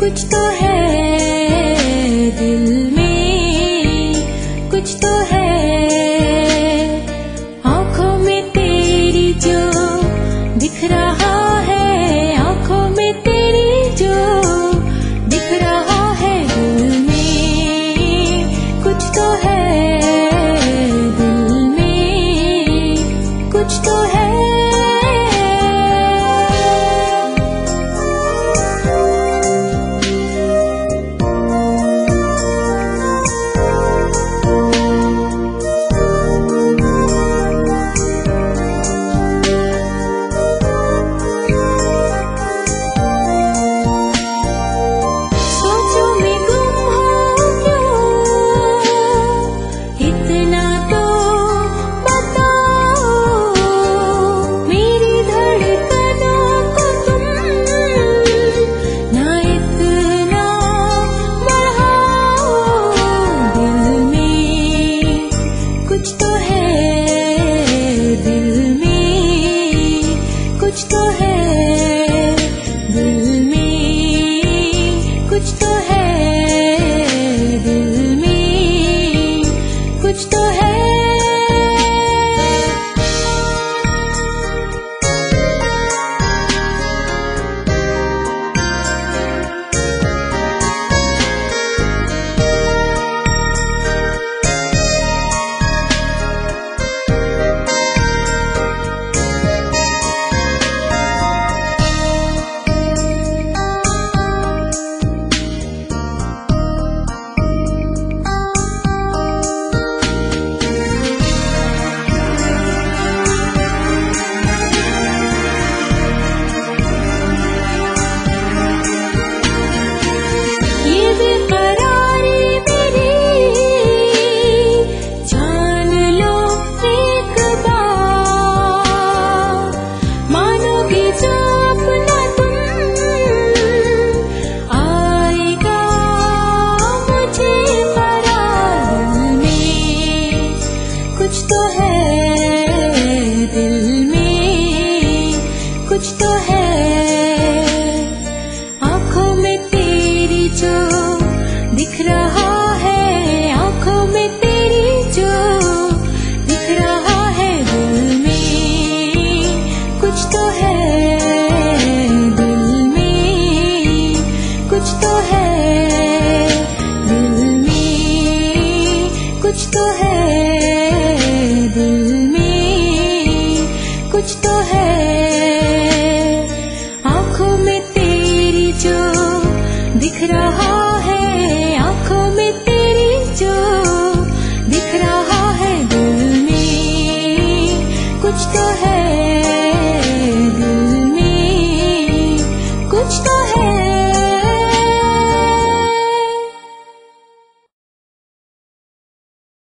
कुछ तो है दिल में, कुछ तो है आँखों में तेरी जो दिख रहा है, आँखों में तेरी जो दिख रहा है। दिल में कुछ तो है, दिल में कुछ तो है। कुछ तो है दिल में, कुछ तो है दिल में, कुछ तो है दिल में, कुछ तो है। कुछ तो है दिल में, कुछ तो है आँखों में तेरी जो दिख रहा है, आँखों में तेरी जो दिख रहा है। दिल में कुछ तो है, दिल में कुछ तो है, दिल में कुछ तो है, दिल में कुछ तो है आँखों में तेरी जो दिख रहा है, आँखों में तेरी जो दिख रहा है। दिल में कुछ तो है, दिल में कुछ तो